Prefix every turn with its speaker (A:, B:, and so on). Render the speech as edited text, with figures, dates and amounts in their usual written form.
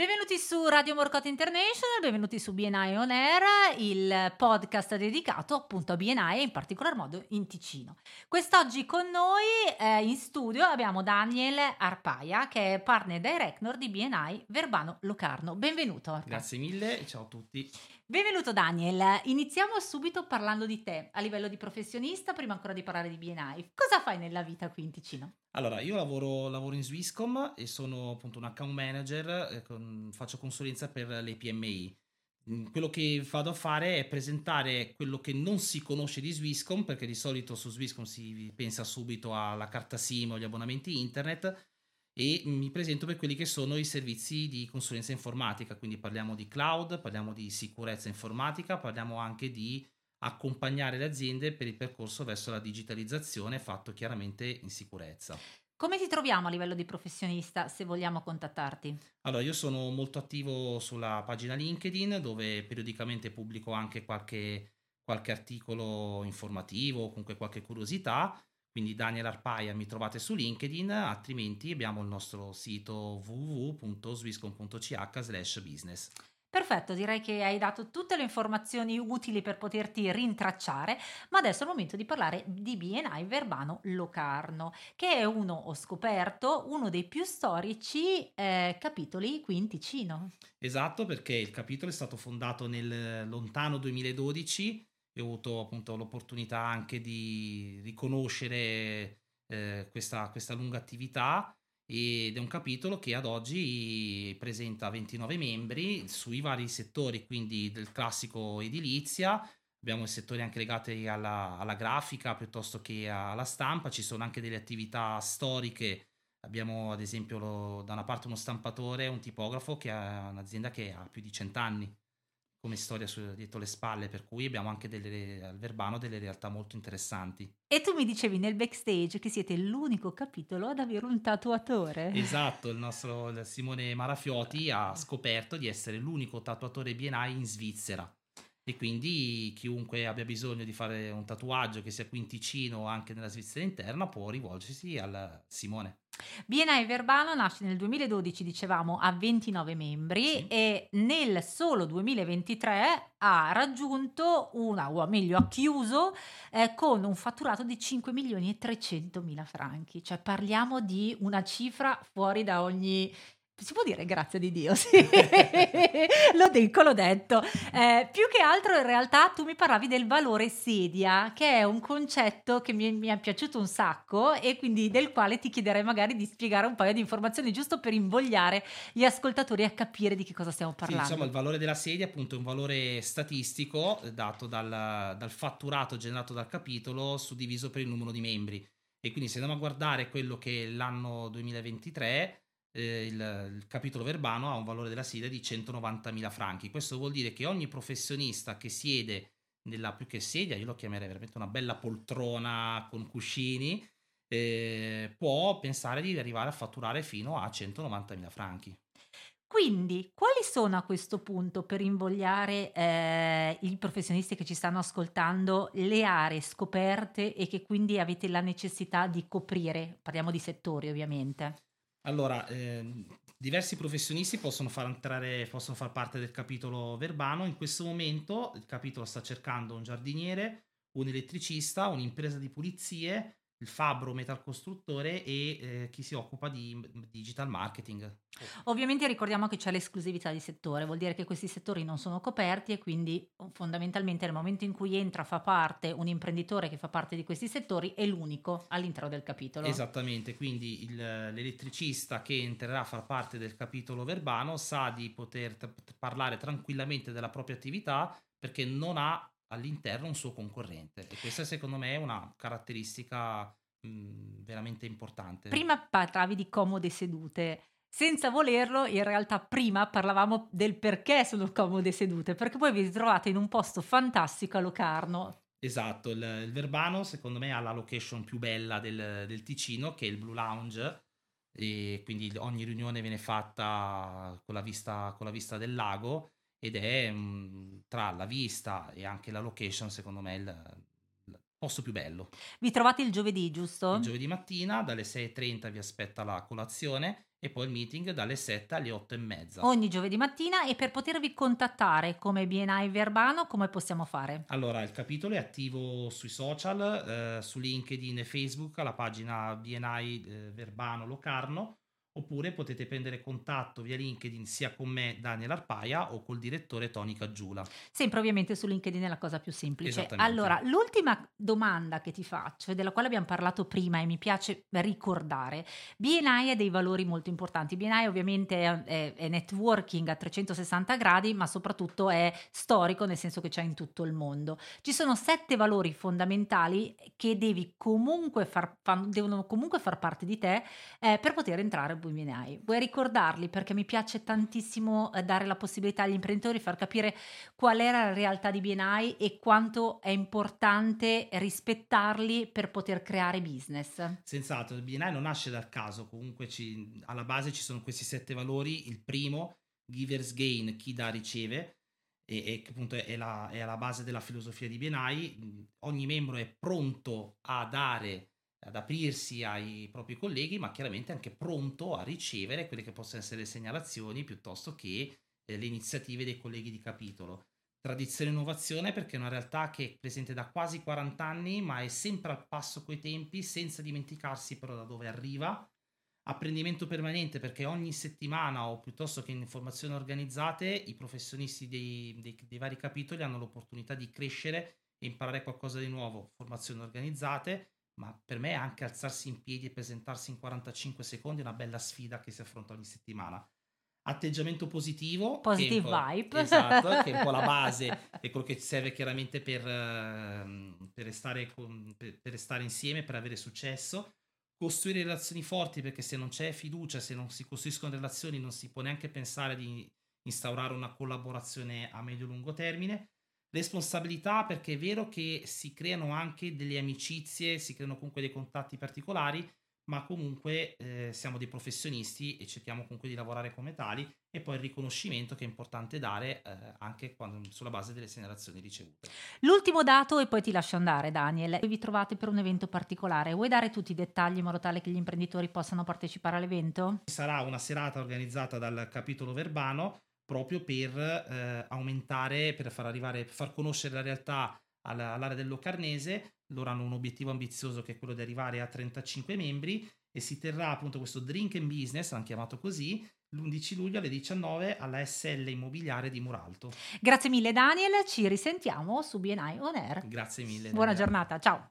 A: Benvenuti su Radio Morcot International, benvenuti su BNI On Air, il podcast dedicato appunto a BNI e in particolar modo in Ticino. Quest'oggi con noi in studio abbiamo Daniel Arpaia, che è partner director di BNI Verbano Locarno. Benvenuto Arpaia.
B: Grazie mille e ciao a tutti.
A: Benvenuto Daniel, iniziamo subito parlando di te a livello di professionista prima ancora di parlare di BNI. Cosa fai nella vita qui in Ticino?
B: Allora, io lavoro in Swisscom e sono appunto un account manager, faccio consulenza per le PMI. Quello che vado a fare è presentare quello che non si conosce di Swisscom, perché di solito su Swisscom si pensa subito alla carta SIM o agli abbonamenti internet, e mi presento per quelli che sono i servizi di consulenza informatica, quindi parliamo di cloud, parliamo di sicurezza informatica, parliamo anche di accompagnare le aziende per il percorso verso la digitalizzazione fatto chiaramente in sicurezza.
A: Come ti troviamo a livello di professionista se vogliamo contattarti?
B: Allora, io sono molto attivo sulla pagina LinkedIn dove periodicamente pubblico anche qualche articolo informativo o comunque qualche curiosità. Quindi Daniel Arpaia mi trovate su LinkedIn, altrimenti abbiamo il nostro sito www.swiscom.ch/business.
A: Perfetto, direi che hai dato tutte le informazioni utili per poterti rintracciare, ma adesso è il momento di parlare di BNI Verbano Locarno, che è uno, ho scoperto, uno dei più storici capitoli qui in Ticino.
B: Esatto, perché il capitolo è stato fondato nel lontano 2012 e ho avuto appunto l'opportunità anche di riconoscere questa lunga attività ed è un capitolo che ad oggi presenta 29 membri sui vari settori, quindi del classico edilizia, abbiamo i settori anche legati alla grafica piuttosto che alla stampa, ci sono anche delle attività storiche. Abbiamo ad esempio da una parte uno stampatore, un tipografo che ha un'azienda che ha più di 100 anni come storia dietro le spalle, per cui abbiamo anche al Verbano delle realtà molto interessanti.
A: E tu mi dicevi nel backstage che siete l'unico capitolo ad avere un tatuatore.
B: Esatto, il Simone Marafiotti ha scoperto di essere l'unico tatuatore BNI in Svizzera e quindi chiunque abbia bisogno di fare un tatuaggio, che sia qui in Ticino o anche nella Svizzera interna, può rivolgersi al Simone.
A: BNI Verbano nasce nel 2012, dicevamo, ha 29 membri
B: Sì.
A: e nel solo 2023 ha raggiunto o meglio ha chiuso con un fatturato di 5 milioni e 300 mila franchi. Cioè parliamo di una cifra fuori da ogni... Si può dire grazie di Dio, sì, lo dico, l'ho detto. Più che altro in realtà tu mi parlavi del valore sedia, che è un concetto che mi è piaciuto un sacco e quindi del quale ti chiederei magari di spiegare un paio di informazioni giusto per invogliare gli ascoltatori a capire di che cosa stiamo
B: Sì, diciamo
A: parlando.
B: il valore della sedia appunto è un valore statistico dato dal fatturato generato dal capitolo suddiviso per il numero di membri. E quindi se andiamo a guardare quello che è l'anno 2023, il capitolo Verbano ha un valore della sedia di 190.000 franchi. Questo vuol dire che ogni professionista che siede nella più che sedia, io lo chiamerei veramente una bella poltrona con cuscini, può pensare di arrivare a fatturare fino a 190.000 franchi.
A: Quindi, quali sono a questo punto, per invogliare, i professionisti che ci stanno ascoltando, le aree scoperte e che quindi avete la necessità di coprire? Parliamo di settori ovviamente.
B: Allora, diversi professionisti possono far parte del capitolo Verbano. In questo momento il capitolo sta cercando un giardiniere, un elettricista, un'impresa di pulizie, il fabbro metalcostruttore e, chi si occupa di digital marketing. Oh.
A: Ovviamente ricordiamo che c'è l'esclusività di settore, vuol dire che questi settori non sono coperti e quindi fondamentalmente nel momento in cui entra, fa parte un imprenditore che fa parte di questi settori è l'unico all'interno del capitolo.
B: Esattamente, quindi l'elettricista che entrerà a far parte del capitolo Verbano sa di poter parlare tranquillamente della propria attività perché non ha all'interno un suo concorrente e questa secondo me è una caratteristica veramente importante.
A: Prima parlavi di comode sedute. Senza volerlo, in realtà prima parlavamo del perché sono comode sedute, perché poi vi ritrovate in un posto fantastico a Locarno.
B: Esatto, il Verbano secondo me ha la location più bella del Ticino che è il Blue Lounge e quindi ogni riunione viene fatta con la vista del lago ed è tra la vista e anche la location secondo me posto più bello.
A: Vi trovate il giovedì,
B: Il
A: giusto?
B: giovedì mattina dalle 6:30 vi aspetta la colazione e poi il meeting dalle 7 alle 8:30.
A: Ogni giovedì mattina, e per potervi contattare come BNI Verbano come possiamo fare?
B: Allora, il capitolo è attivo sui social, su LinkedIn e Facebook, alla pagina BNI Verbano Locarno, oppure potete prendere contatto via LinkedIn sia con me, Daniel Arpaia, o col direttore Tony Caggiula.
A: Sempre ovviamente su LinkedIn è la cosa più semplice.
B: Esattamente.
A: Allora, l'ultima domanda che ti faccio, e della quale abbiamo parlato prima e mi piace ricordare, BNI ha dei valori molto importanti. BNI ovviamente è networking a 360 gradi, ma soprattutto è storico, nel senso che c'è in tutto il mondo. Ci sono 7 valori fondamentali che devono comunque far parte di te per poter entrare a BNI. Vuoi ricordarli? Perché mi piace tantissimo dare la possibilità agli imprenditori di far capire qual era la realtà di BNI e quanto è importante rispettarli per poter creare business.
B: Senz'altro, il BNI non nasce dal caso, comunque alla base ci sono questi 7 valori. Il primo, Givers Gain, chi dà riceve, e che appunto è alla base della filosofia di BNI. Ogni membro è pronto a dare, ad aprirsi ai propri colleghi, ma chiaramente anche pronto a ricevere quelle che possono essere le segnalazioni piuttosto che le iniziative dei colleghi di capitolo. Tradizione e innovazione perché è una realtà che è presente da quasi 40 anni, ma è sempre al passo coi tempi, senza dimenticarsi però da dove arriva. Apprendimento permanente perché ogni settimana o piuttosto che in formazioni organizzate i professionisti dei vari capitoli hanno l'opportunità di crescere e imparare qualcosa di nuovo. Formazioni organizzate, ma per me anche alzarsi in piedi e presentarsi in 45 secondi è una bella sfida che si affronta ogni settimana. Atteggiamento positivo, che è un
A: Positive
B: po'
A: vibe.
B: esatto, che è un po' la base, è quello che ci serve chiaramente per per restare insieme, per avere successo. Costruire relazioni forti, perché se non c'è fiducia, se non si costruiscono relazioni, non si può neanche pensare di instaurare una collaborazione a medio-lungo termine. Responsabilità, perché è vero che si creano anche delle amicizie, si creano comunque dei contatti particolari, ma comunque siamo dei professionisti e cerchiamo comunque di lavorare come tali. E poi il riconoscimento che è importante dare anche sulla base delle segnalazioni ricevute.
A: L'ultimo dato e poi ti lascio andare, Daniel. Vi trovate per un evento particolare. Vuoi dare tutti i dettagli in modo tale che gli imprenditori possano partecipare all'evento?
B: Ci sarà una serata organizzata dal capitolo Verbano proprio per aumentare, per far conoscere la realtà all'area del Locarnese. Loro hanno un obiettivo ambizioso che è quello di arrivare a 35 membri e si terrà appunto questo Drink and Business, l'hanno chiamato così, l'11 luglio alle 19 alla SL Immobiliare di Muralto.
A: Grazie mille, Daniel. Ci risentiamo su BNI On Air.
B: Grazie mille,
A: Buona
B: Daniela.
A: giornata, ciao.